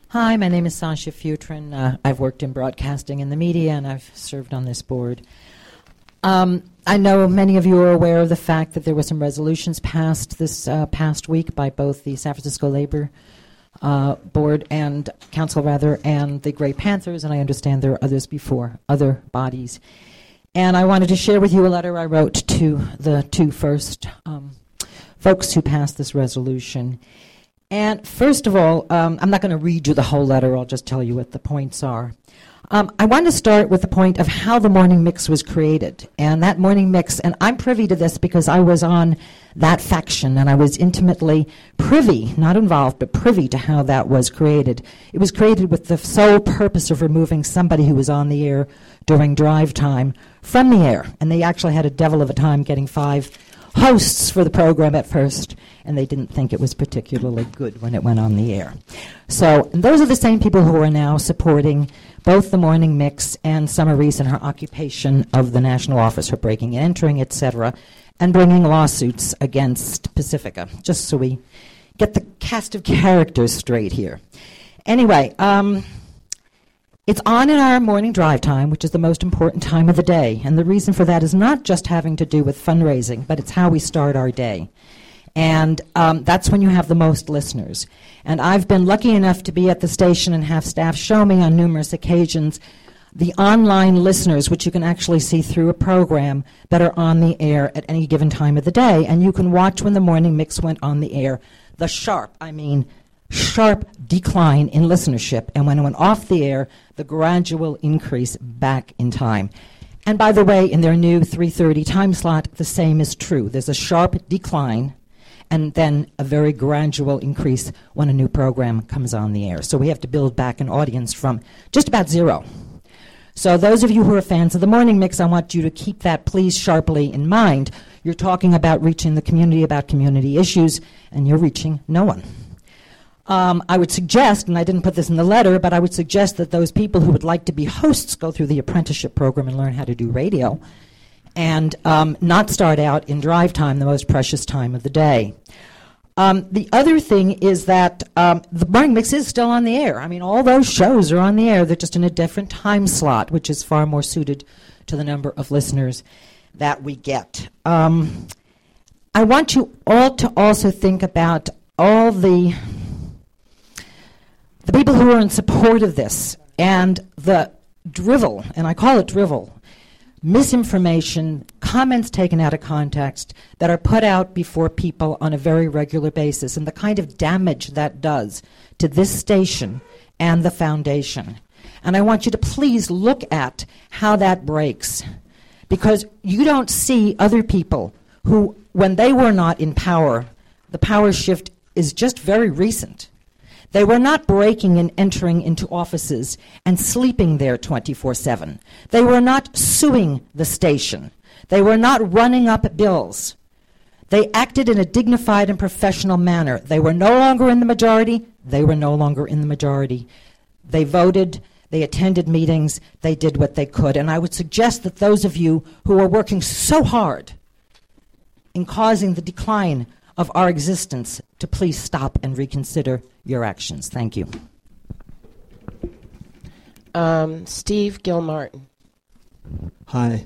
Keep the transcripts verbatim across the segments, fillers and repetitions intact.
Hi, my name is Sasha Futrin. Uh, I've worked in broadcasting and the media, and I've served on this board. Um, I know many of you are aware of the fact that there were some resolutions passed this uh, past week by both the San Francisco Labor uh, Board and Council, rather, and the Gray Panthers, and I understand there are others before, other bodies. And I wanted to share with you a letter I wrote to the two first um, folks who passed this resolution. And first of all, um, I'm not going to read you the whole letter. I'll just tell you what the points are. Um, I want to start with the point of how the morning mix was created. And that morning mix, and I'm privy to this because I was on that faction, and I was intimately privy, not involved, but privy to how that was created. It was created with the sole purpose of removing somebody who was on the air during drive time from the air. And they actually had a devil of a time getting five hosts for the program at first, and they didn't think it was particularly good when it went on the air. So and those are the same people who are now supporting both the morning mix and Summer Reese in her occupation of the national office, her breaking and entering, et cetera, and bringing lawsuits against Pacifica, just so we get the cast of characters straight here. Anyway, um, it's on in our morning drive time, which is the most important time of the day. And the reason for that is not just having to do with fundraising, but it's how we start our day. And um, that's when you have the most listeners. And I've been lucky enough to be at the station and have staff show me on numerous occasions the online listeners, which you can actually see through a program, that are on the air at any given time of the day. And you can watch when the morning mix went on the air, the sharp, I mean, sharp decline in listenership, and when it went off the air, the gradual increase back in time. And by the way, in their new three thirty time slot, the same is true. There's a sharp decline and then a very gradual increase when a new program comes on the air. So we have to build back an audience from just about zero. So those of you who are fans of the morning mix, I want you to keep that, please, sharply in mind. You're talking about reaching the community, about community issues, and you're reaching no one. Um, I would suggest, and I didn't put this in the letter, but I would suggest that those people who would like to be hosts go through the apprenticeship program and learn how to do radio, and um, not start out in drive time, the most precious time of the day. Um, the other thing is that um, the morning mix is still on the air. I mean, all those shows are on the air. They're just in a different time slot, which is far more suited to the number of listeners that we get. Um, I want you all to also think about all the the people who are in support of this and the drivel, and I call it drivel, misinformation, comments taken out of context that are put out before people on a very regular basis, and the kind of damage that does to this station and the foundation. And I want you to please look at how that breaks, because you don't see other people who, when they were not in power, the power shift is just very recent. They were not breaking and entering into offices and sleeping there twenty-four seven. They were not suing the station. They were not running up bills. They acted in a dignified and professional manner. They were no longer in the majority. They were no longer in the majority. They voted. They attended meetings. They did what they could. And I would suggest that those of you who are working so hard in causing the decline of our existence to please stop and reconsider your actions. Thank you. Um, Steve Gilmartin. Hi.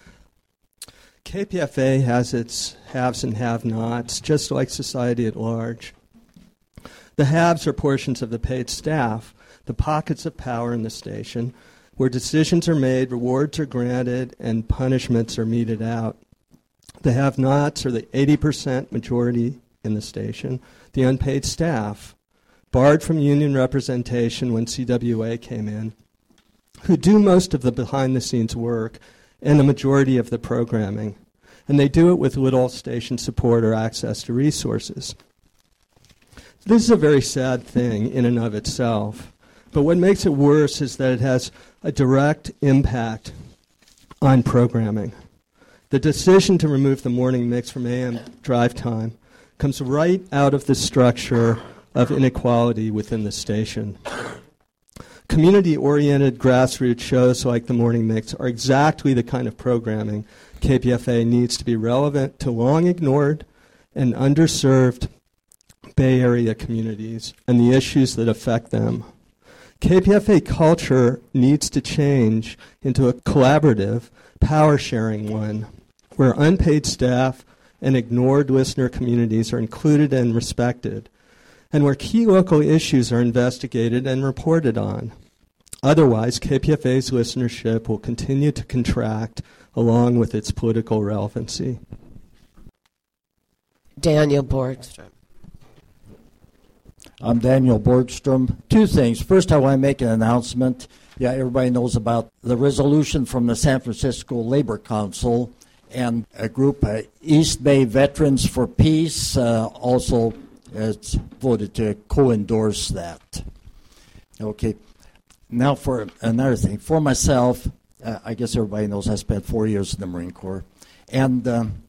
K P F A has its haves and have-nots, just like society at large. The haves are portions of the paid staff, the pockets of power in the station, where decisions are made, rewards are granted, and punishments are meted out. The have-nots are the eighty percent majority in the station, the unpaid staff, barred from union representation when C W A came in, who do most of the behind-the-scenes work and the majority of the programming. And they do it with little station support or access to resources. This is a very sad thing in and of itself. But what makes it worse is that it has a direct impact on programming. The decision to remove the morning mix from A M drive time comes right out of the structure of inequality within the station. Community-oriented grassroots shows like the morning mix are exactly the kind of programming K P F A needs to be relevant to long-ignored and underserved Bay Area communities and the issues that affect them. K P F A culture needs to change into a collaborative, power-sharing one, where unpaid staff and ignored listener communities are included and respected, and where key local issues are investigated and reported on. Otherwise, K P F A's listenership will continue to contract along with its political relevancy. Daniel Borgstrom. I'm Daniel Borgstrom. Two things. First, I want to make an announcement. Yeah, everybody knows about the resolution from the San Francisco Labor Council, and a group, uh, East Bay Veterans for Peace, uh, also has voted to co-endorse that. Okay. Now for another thing. For myself, uh, I guess everybody knows I spent four years in the Marine Corps. And um,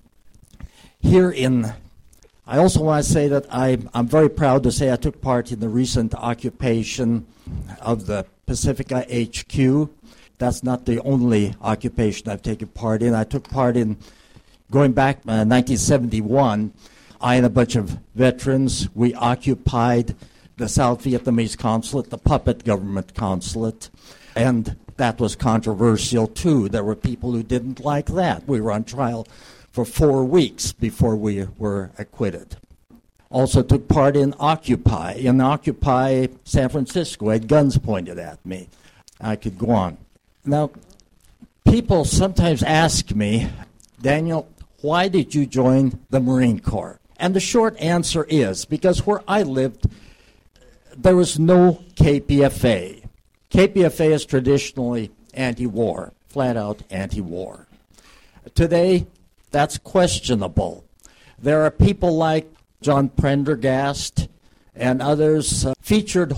here in... I also want to say that I, I'm very proud to say I took part in the recent occupation of the Pacifica H Q. That's not the only occupation I've taken part in. I took part in, going back uh, nineteen seventy-one, I and a bunch of veterans, we occupied the South Vietnamese consulate, the puppet government consulate, and that was controversial too. There were people who didn't like that. We were on trial for four weeks before we were acquitted. Also took part in Occupy. In Occupy San Francisco, I had guns pointed at me. I could go on. Now, people sometimes ask me, Daniel, why did you join the Marine Corps? And the short answer is, because where I lived, there was no K P F A. K P F A is traditionally anti-war, flat out anti-war. Today, that's questionable. There are people like John Prendergast and others uh, featured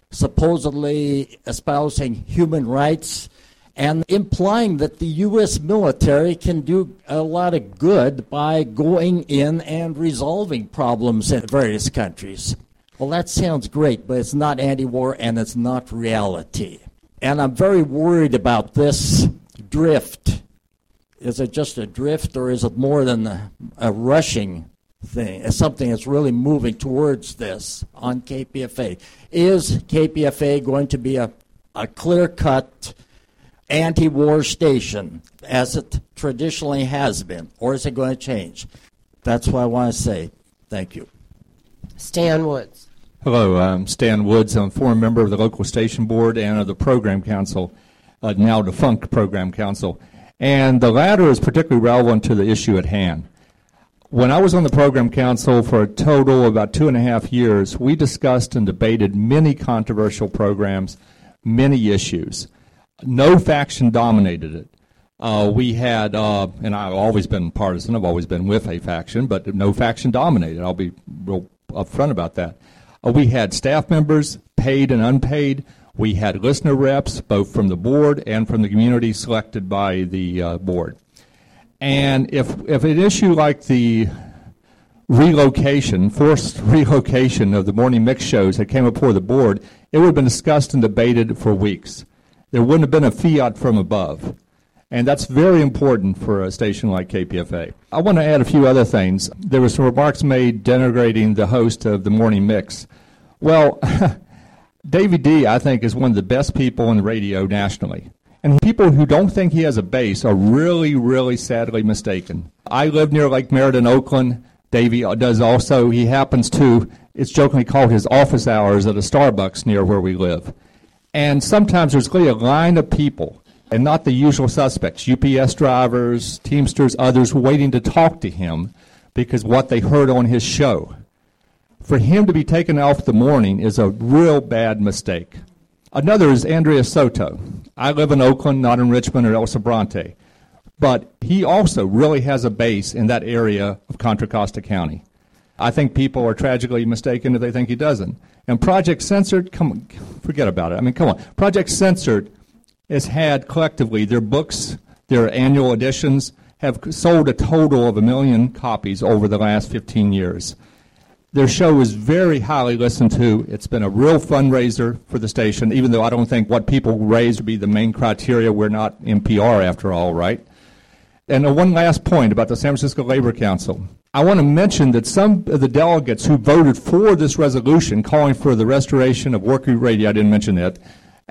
supposedly espousing human rights and implying that the U S military can do a lot of good by going in and resolving problems in various countries. Well, that sounds great, but it's not anti-war and it's not reality. And I'm very worried about this drift. Is it just a drift, or is it more than a, a rushing thing? It's something that's really moving towards this on K P F A. Is K P F A going to be a, a clear-cut anti-war station, as it traditionally has been, or is it going to change? That's what I want to say. Thank you. Stan Woods. Hello, I'm Stan Woods. I'm a former member of the local station board and of the program council, uh, now defunct program council. And the latter is particularly relevant to the issue at hand. When I was on the program council for a total of about two and a half years, we discussed and debated many controversial programs, many issues. No faction dominated it. Uh, we had, uh, and I've always been partisan, I've always been with a faction, but no faction dominated. I'll be real upfront about that. Uh, we had staff members, paid and unpaid. We had listener reps, both from the board and from the community selected by the uh, board. And if if an issue like the relocation, forced relocation of the morning mix shows had came before the board, it would have been discussed and debated for weeks. There wouldn't have been a fiat from above. And that's very important for a station like K P F A. I want to add a few other things. There were some remarks made denigrating the host of the morning mix. Well, Davey D, I think, is one of the best people in radio nationally. And people who don't think he has a base are really, really sadly mistaken. I live near Lake Merritt in Oakland. Davey does also. He happens to, it's jokingly called his office hours at a Starbucks near where we live. And sometimes there's really a line of people, and not the usual suspects, U P S drivers, Teamsters, others, waiting to talk to him because what they heard on his show. For him to be taken off the morning is a real bad mistake. Another is Andrea Soto. I live in Oakland, not in Richmond or El Sobrante. But he also really has a base in that area of Contra Costa County. I think people are tragically mistaken if they think he doesn't. And Project Censored, come on, forget about it. I mean, come on. Project Censored has had collectively their books, their annual editions, have sold a total of a million copies over the last fifteen years. Their show is very highly listened to. It's been a real fundraiser for the station, even though I don't think what people raise would be the main criteria. We're not N P R after all, right? And uh, one last point about the San Francisco Labor Council. I want to mention that some of the delegates who voted for this resolution calling for the restoration of working radio, I didn't mention that,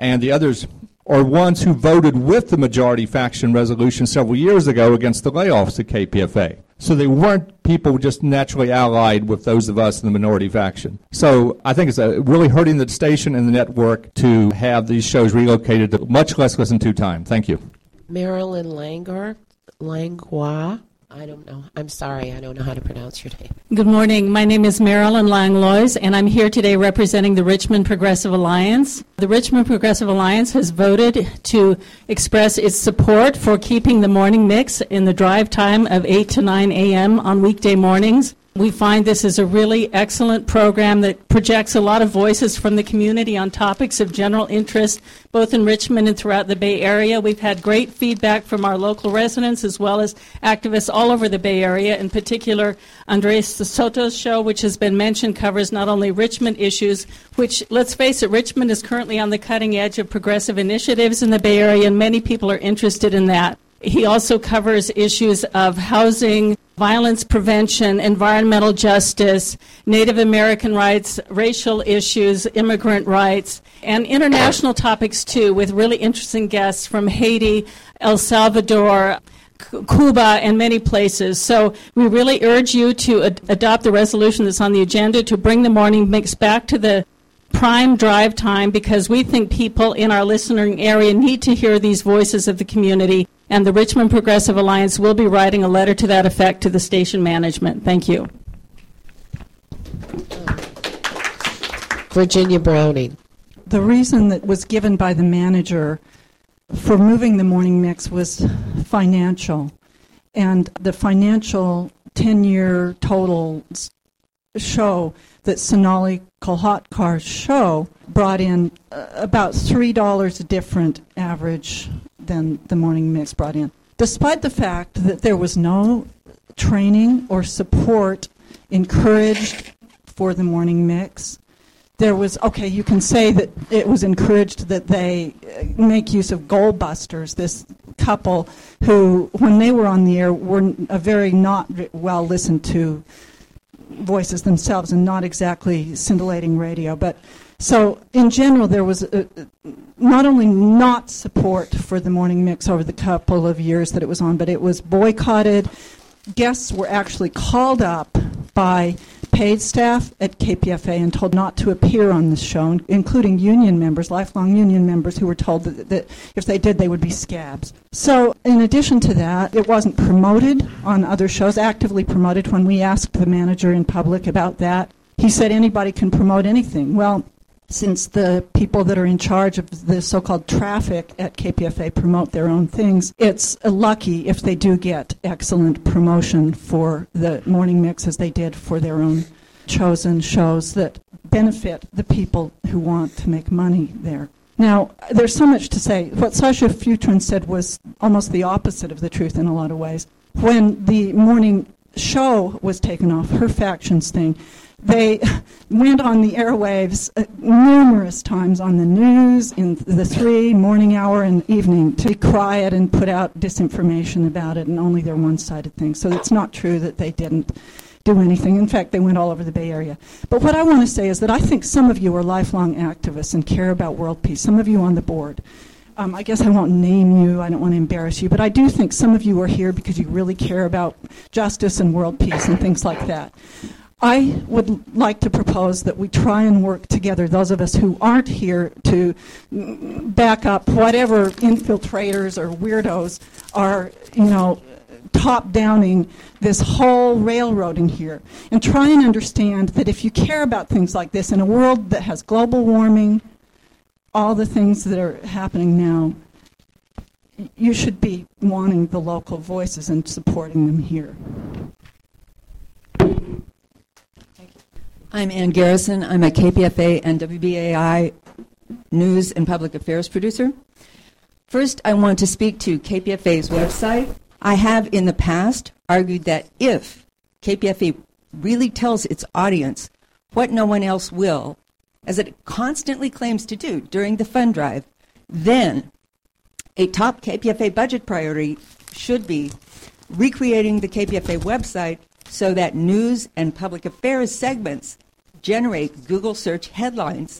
and the others are ones who voted with the majority faction resolution several years ago against the layoffs at K P F A. So they weren't people just naturally allied with those of us in the minority faction. So I think it's uh, really hurting the station and the network to have these shows relocated to much less listened to time. Thank you. Marilyn Langor, Langlois. I don't know. I'm sorry. I don't know how to pronounce your name. Good morning. My name is Marilyn Langlois, and I'm here today representing the Richmond Progressive Alliance. The Richmond Progressive Alliance has voted to express its support for keeping the morning mix in the drive time of eight to nine a.m. on weekday mornings. We find this is a really excellent program that projects a lot of voices from the community on topics of general interest, both in Richmond and throughout the Bay Area. We've had great feedback from our local residents as well as activists all over the Bay Area. In particular, Andres Soto's show, which has been mentioned, covers not only Richmond issues, which, let's face it, Richmond is currently on the cutting edge of progressive initiatives in the Bay Area, and many people are interested in that. He also covers issues of housing, violence prevention, environmental justice, Native American rights, racial issues, immigrant rights, and international topics too, with really interesting guests from Haiti, El Salvador, Cuba, and many places. So we really urge you to ad- adopt the resolution that's on the agenda to bring the morning mix back to the prime drive time, because we think people in our listening area need to hear these voices of the community, and the Richmond Progressive Alliance will be writing a letter to that effect to the station management. Thank you. Virginia Browning. The reason that was given by the manager for moving the morning mix was financial, and the financial ten-year totals show that Sonali Kolhatkar's show brought in uh, about three dollars different average than the morning mix brought in, despite the fact that there was no training or support encouraged for the morning mix. There was, okay, you can say that it was encouraged that they make use of Goal Busters, this couple who, when they were on the air, were a very not well listened to voices themselves and not exactly scintillating radio. But so in general, there was a, not only not support for the morning mix over the couple of years that it was on, but it was boycotted. Guests were actually called up by paid staff at K P F A and told not to appear on the show, including union members, lifelong union members, who were told that, that if they did, they would be scabs. So in addition to that, it wasn't promoted on other shows, actively promoted. When we asked the manager in public about that, he said anybody can promote anything. Well, since the people that are in charge of the so-called traffic at K P F A promote their own things, it's lucky if they do get excellent promotion for the morning mix, as they did for their own chosen shows that benefit the people who want to make money there. Now, there's so much to say. What Sasha Futrin said was almost the opposite of the truth in a lot of ways. When the morning show was taken off, her faction's thing, they went on the airwaves uh, numerous times on the news, in the three, morning hour, and evening, to decry it and put out disinformation about it and only their one-sided things. So it's not true that they didn't do anything. In fact, they went all over the Bay Area. But what I want to say is that I think some of you are lifelong activists and care about world peace, some of you on the board. Um, I guess I won't name you, I don't want to embarrass you, but I do think some of you are here because you really care about justice and world peace and things like that. I would like to propose that we try and work together, those of us who aren't here to back up whatever infiltrators or weirdos are, you know, top-downing this whole railroading here, and try and understand that if you care about things like this in a world that has global warming, all the things that are happening now, you should be wanting the local voices and supporting them here. I'm Ann Garrison. I'm a K P F A and W B A I news and public affairs producer. First, I want to speak to K P F A's website. I have in the past argued that if K P F A really tells its audience what no one else will, as it constantly claims to do during the fund drive, then a top K P F A budget priority should be recreating the K P F A website so that news and public affairs segments generate Google search headlines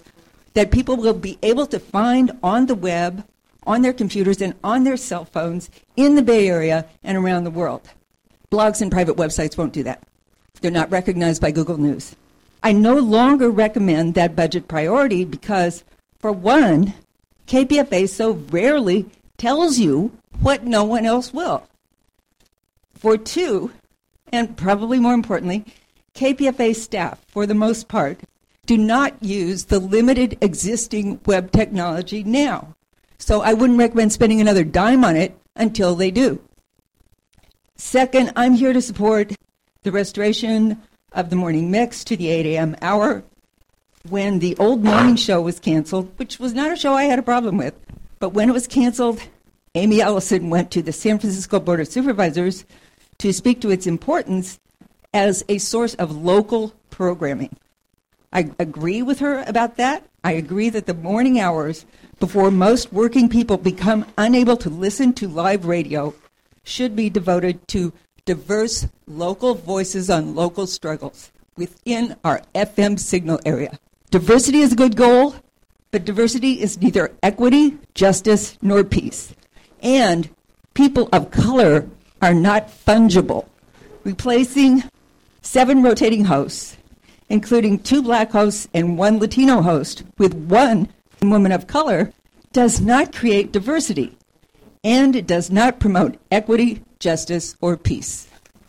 that people will be able to find on the web, on their computers, and on their cell phones in the Bay Area and around the world. Blogs and private websites won't do that. They're not recognized by Google News. I no longer recommend that budget priority because, for one, K P F A so rarely tells you what no one else will. For two, and probably more importantly, K P F A staff, for the most part, do not use the limited existing web technology now. So I wouldn't recommend spending another dime on it until they do. Second, I'm here to support the restoration of the morning mix to the eight a.m. hour. When the old morning show was canceled, which was not a show I had a problem with, but when it was canceled, Amy Ellison went to the San Francisco Board of Supervisors to speak to its importance as a source of local programming. I agree with her about that. I agree that the morning hours before most working people become unable to listen to live radio should be devoted to diverse local voices on local struggles within our F M signal area. Diversity is a good goal, but diversity is neither equity, justice, nor peace. And people of color are not fungible. Replacing seven rotating hosts, including two black hosts and one Latino host, with one woman of color, does not create diversity, and it does not promote equity, justice, or peace.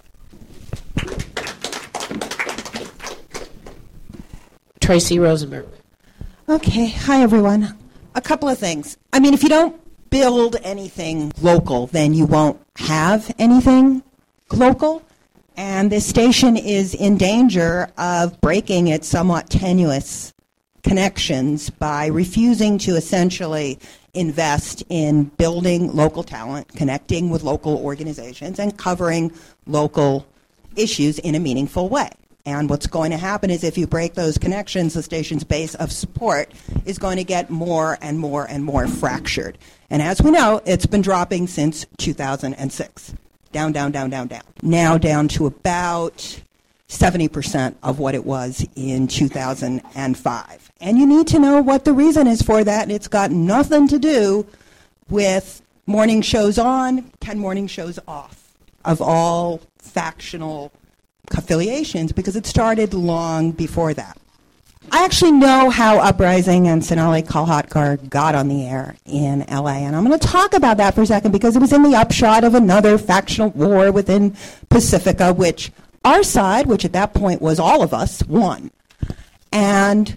Tracy Rosenberg. Okay, hi everyone. A couple of things. I mean, if you don't build anything local, then you won't have anything local. And this station is in danger of breaking its somewhat tenuous connections by refusing to essentially invest in building local talent, connecting with local organizations, and covering local issues in a meaningful way. And what's going to happen is if you break those connections, the station's base of support is going to get more and more and more fractured. And as we know, it's been dropping since two thousand six. Down, down, down, down, down. Now down to about seventy percent of what it was in two thousand five. And you need to know what the reason is for that. It's got nothing to do with morning shows on, ten morning shows off of all factional affiliations, because it started long before that. I actually know how Uprising and Sonali Kalhatkar got on the air in L A, and I'm going to talk about that for a second because it was in the upshot of another factional war within Pacifica, which our side, which at that point was all of us, won. And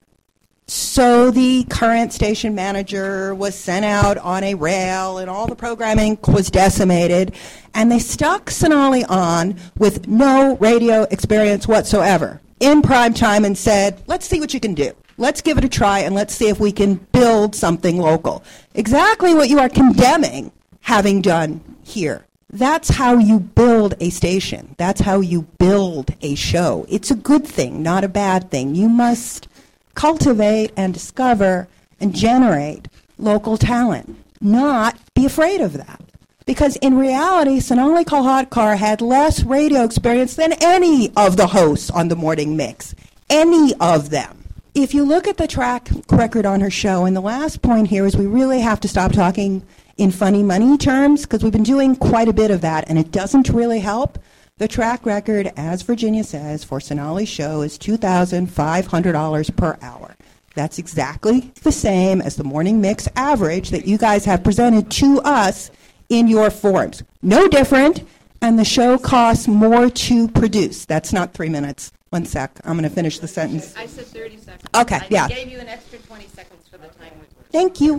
so the current station manager was sent out on a rail, and all the programming was decimated, and they stuck Sonali on with no radio experience whatsoever in prime time and said, let's see what you can do. Let's give it a try, and let's see if we can build something local. Exactly what you are condemning having done here. That's how you build a station. That's how you build a show. It's a good thing, not a bad thing. You must cultivate and discover and generate local talent, not be afraid of that. Because in reality, Sonali Kalhatkar had less radio experience than any of the hosts on the morning mix. Any of them. If you look at the track record on her show, and the last point here is we really have to stop talking in funny money terms, because we've been doing quite a bit of that, and it doesn't really help. The track record, as Virginia says, for Sonali's show is two thousand five hundred dollars per hour. That's exactly the same as the morning mix average that you guys have presented to us in your forms. No different, and the show costs more to produce. That's not three minutes. One sec. I'm going to finish the sentence. I said thirty seconds. Okay, I yeah. gave you an extra twenty seconds for the time. Thank you.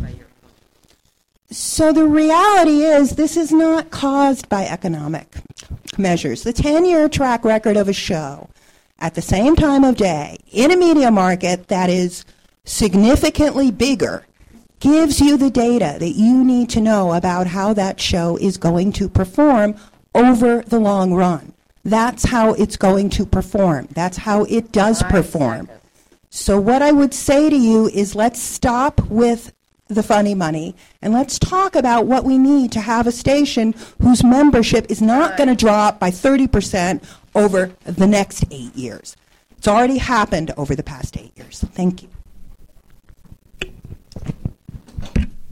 So the reality is this is not caused by economic measures. The ten-year track record of a show at the same time of day in a media market that is significantly bigger gives you the data that you need to know about how that show is going to perform over the long run. That's how it's going to perform. That's how it does perform. So what I would say to you is let's stop with the funny money, and let's talk about what we need to have a station whose membership is not going to drop by thirty percent over the next eight years. It's already happened over the past eight years. Thank you.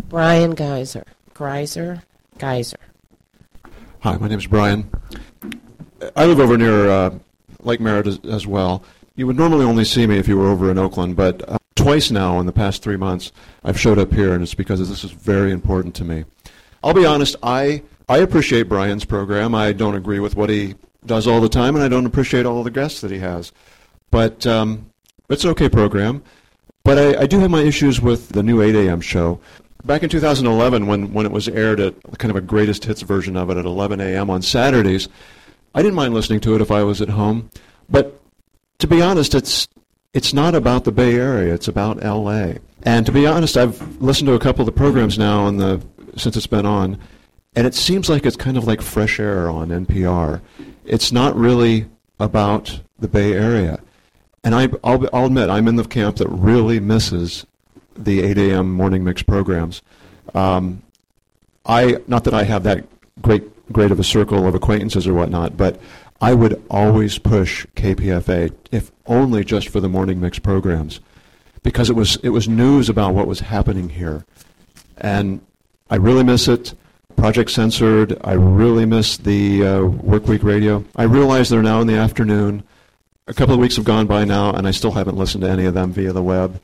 Brian Geiser. Greiser? Geiser. Hi, my name is Brian. I live over near uh, Lake Merritt as, as well. You would normally only see me if you were over in Oakland, but uh, twice now in the past three months I've showed up here, and it's because this is very important to me. I'll be honest, I, I appreciate Brian's program. I don't agree with what he does all the time, and I don't appreciate all of the guests that he has. But um, it's an okay program. But I, I do have my issues with the new eight a.m. show. Back in two thousand eleven, when, when it was aired at kind of a greatest hits version of it at eleven a.m. on Saturdays, I didn't mind listening to it if I was at home. But to be honest, it's it's not about the Bay Area. It's about L A. And to be honest, I've listened to a couple of the programs now in the, since it's been on, and it seems like it's kind of like fresh air on N P R. It's not really about the Bay Area. And I, I'll, I'll admit, I'm in the camp that really misses the eight a.m. morning mix programs. Um, I not that I have that great great of a circle of acquaintances or whatnot, but I would always push K P F A, if only just for the morning mix programs, because it was it was news about what was happening here, and I really miss it. Project Censored. I really miss the uh, Workweek Radio. I realize they're now in the afternoon. A couple of weeks have gone by now, and I still haven't listened to any of them via the web.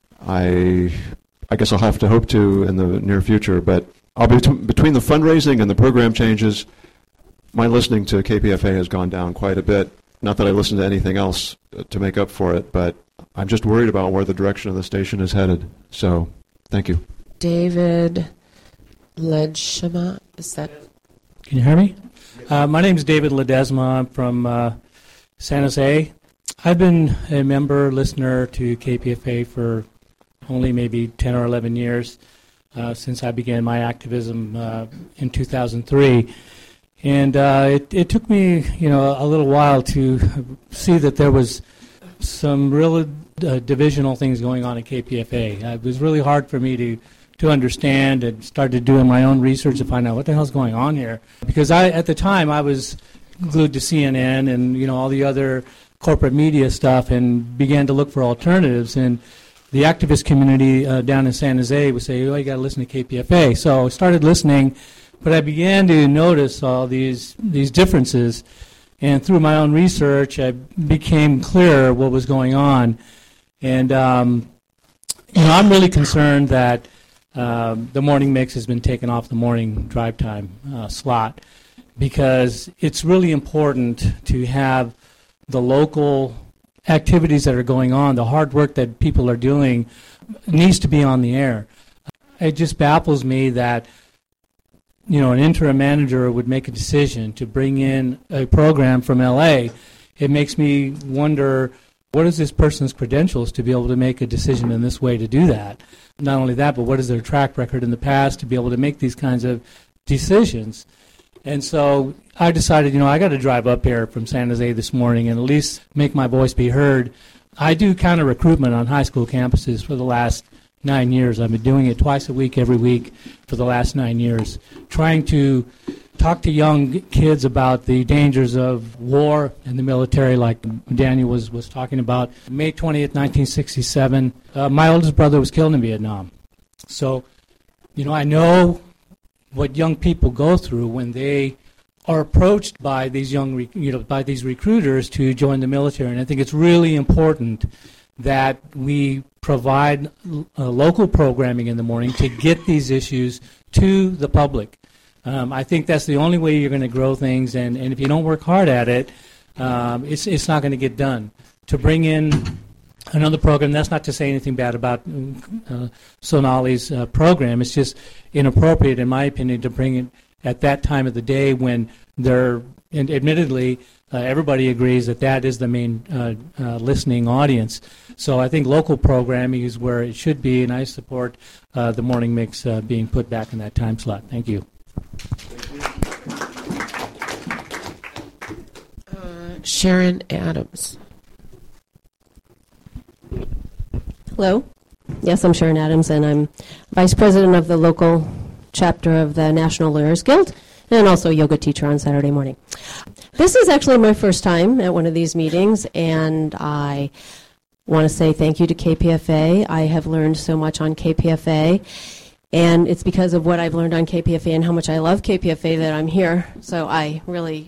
I I guess I'll have to hope to in the near future, but I'll be t- between the fundraising and the program changes, my listening to K P F A has gone down quite a bit. Not that I listen to anything else to make up for it, but I'm just worried about where the direction of the station is headed. So, thank you. David Ledesma, is that? Can you hear me? Uh, my name is David Ledesma. I'm from uh, San Jose. I've been a member, listener to K P F A for only maybe ten or eleven years uh, since I began my activism uh, in two thousand three. And uh, it, it took me, you know, a little while to see that there was some real uh, divisional things going on at K P F A. Uh, it was really hard for me to, to understand and started doing my own research to find out what the hell's going on here. Because I, at the time, I was glued to C N N and, you know, all the other corporate media stuff and began to look for alternatives. And the activist community uh, down in San Jose would say, oh, you got to listen to K P F A. So I started listening, but I began to notice all these these differences. And through my own research, I became clear what was going on. And, um, you know, I'm really concerned that um, the morning mix has been taken off the morning drive time uh, slot, because it's really important to have the local activities that are going on, the hard work that people are doing needs to be on the air. It just baffles me that, you know, an interim manager would make a decision to bring in a program from L A. It makes me wonder, what is this person's credentials to be able to make a decision in this way to do that? Not only that, but what is their track record in the past to be able to make these kinds of decisions? And so I decided, you know, I got to drive up here from San Jose this morning and at least make my voice be heard. I do counter recruitment on high school campuses for the last nine years. I've been doing it twice a week, every week for the last nine years, trying to talk to young kids about the dangers of war and the military, like Daniel was, was talking about. May twentieth, nineteen sixty-seven, uh, my oldest brother was killed in Vietnam. So, you know, I know what young people go through when they are approached by these young, rec- you know, by these recruiters to join the military. And I think it's really important that we provide uh, local programming in the morning to get these issues to the public. Um, I think that's the only way you're going to grow things. And, and if you don't work hard at it, um, it's it's not going to get done. To bring in another program, that's not to say anything bad about uh, Sonali's uh, program. It's just inappropriate, in my opinion, to bring it at that time of the day when they're, and admittedly, uh, everybody agrees that that is the main uh, uh, listening audience. So I think local programming is where it should be, and I support uh, the morning mix uh, being put back in that time slot. Thank you. Uh, Sharon Adams. Hello. Yes, I'm Sharon Adams, and I'm Vice President of the local chapter of the National Lawyers Guild, and also a yoga teacher on Saturday morning. This is actually my first time at one of these meetings, and I want to say thank you to K P F A. I have learned so much on K P F A, And it's because of what I've learned on K P F A and how much I love K P F A that I'm here. So I really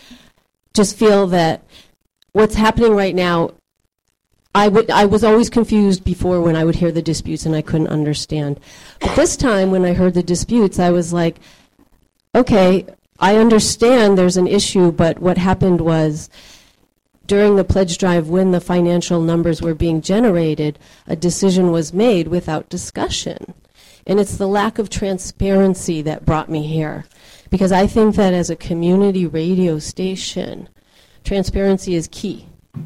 just feel that what's happening right now, I, would, I was always confused before when I would hear the disputes and I couldn't understand. But this time when I heard the disputes, I was like, okay, I understand there's an issue, but what happened was during the pledge drive when the financial numbers were being generated, a decision was made without discussion. And it's the lack of transparency that brought me here. Because I think that as a community radio station, transparency is key.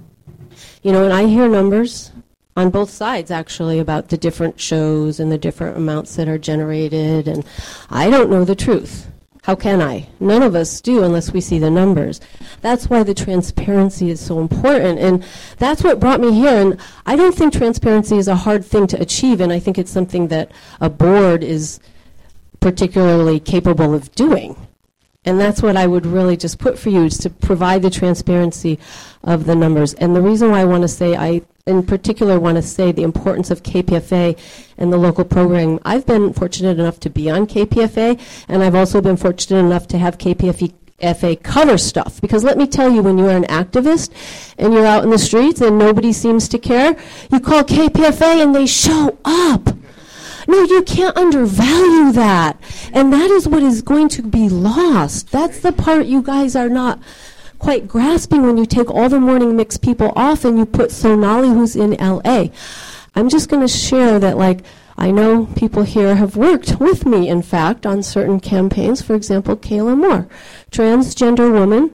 You know, and I hear numbers on both sides, actually, about the different shows and the different amounts that are generated, and I don't know the truth. How can I? None of us do unless we see the numbers. That's why the transparency is so important, and that's what brought me here. And I don't think transparency is a hard thing to achieve, and I think it's something that a board is particularly capable of doing. And that's what I would really just put for you, is to provide the transparency of the numbers. And the reason why I want to say, I in particular want to say the importance of K P F A and the local programming. I've been fortunate enough to be on K P F A, and I've also been fortunate enough to have K P F A cover stuff. Because let me tell you, when you're an activist and you're out in the streets and nobody seems to care, you call K P F A and they show up. No, you can't undervalue that. And that is what is going to be lost. That's the part you guys are not quite grasping when you take all the morning mix people off and you put Sonali, who's in L A. I'm just going to share that, like, I know people here have worked with me, in fact, on certain campaigns. For example, Kayla Moore, transgender woman,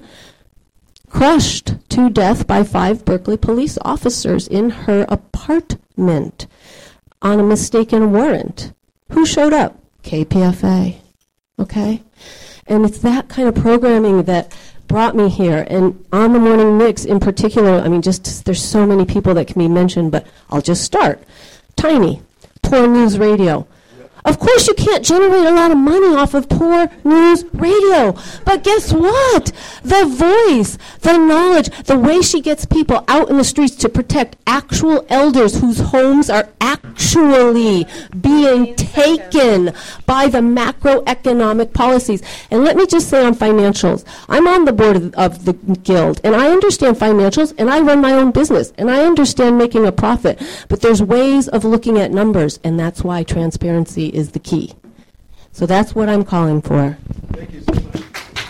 crushed to death by five Berkeley police officers in her apartment on a mistaken warrant. Who showed up? K P F A. Okay? And it's that kind of programming that brought me here. And on the morning mix in particular, I mean, just there's so many people that can be mentioned, but I'll just start. Tiny, Poor News Radio. Of course you can't generate a lot of money off of Poor News Radio. But guess what? The voice, the knowledge, the way she gets people out in the streets to protect actual elders whose homes are actually being taken by the macroeconomic policies. And let me just say on financials, I'm on the board of, of the Guild, and I understand financials, and I run my own business, and I understand making a profit. But there's ways of looking at numbers, and that's why transparency is the key. So that's what I'm calling for. Thank you so much.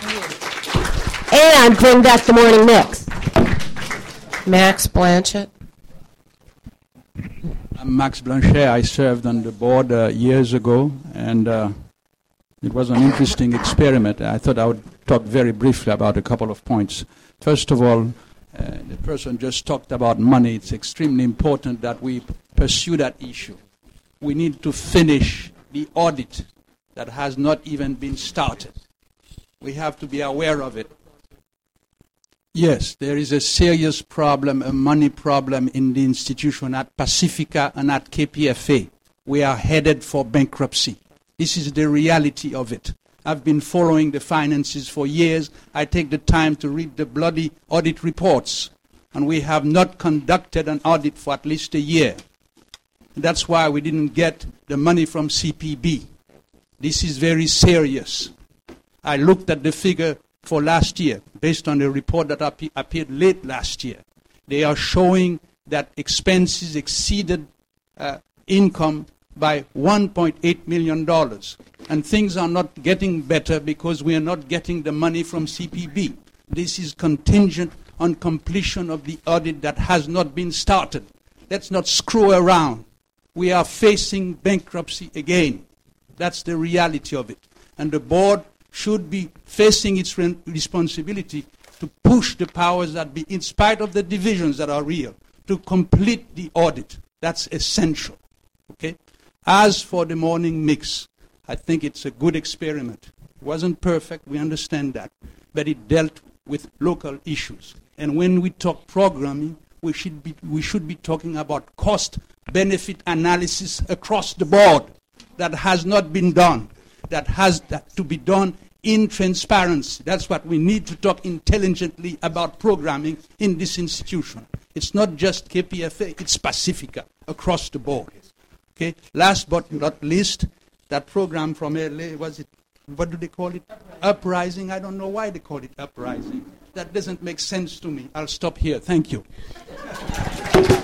And bring back the morning mix. Max Blanchett. I'm Max Blanchet. I served on the board uh, years ago, and uh, it was an interesting experiment. I thought I would talk very briefly about a couple of points. First of all, uh, the person just talked about money. It's extremely important that we pursue that issue. We need to finish the audit that has not even been started. We have to be aware of it. Yes, there is a serious problem, a money problem in the institution at Pacifica and at K P F A. We are headed for bankruptcy. This is the reality of it. I've been following the finances for years. I take the time to read the bloody audit reports, and we have not conducted an audit for at least a year. That's why we didn't get the money from C P B. This is very serious. I looked at the figure for last year, based on the report that ap- appeared late last year. They are showing that expenses exceeded uh, income by one point eight million dollars. And things are not getting better because we are not getting the money from C P B. This is contingent on completion of the audit that has not been started. Let's not screw around. We are facing bankruptcy again. That's the reality of it. And the board should be facing its re- responsibility to push the powers that be, in spite of the divisions that are real, to complete the audit. That's essential. Okay? As for the morning mix, I think it's a good experiment. It wasn't perfect, we understand that, but it dealt with local issues. And when we talk programming, we should be, we should be talking about cost-benefit analysis across the board that has not been done, that has that to be done in transparency. That's what we need to talk intelligently about programming in this institution. It's not just K P F A, it's Pacifica across the board. Okay. Last but not least, that program from L A, was it, what do they call it? Uprising. I don't know why they call it Uprising. That doesn't make sense to me. I'll stop here. Thank you.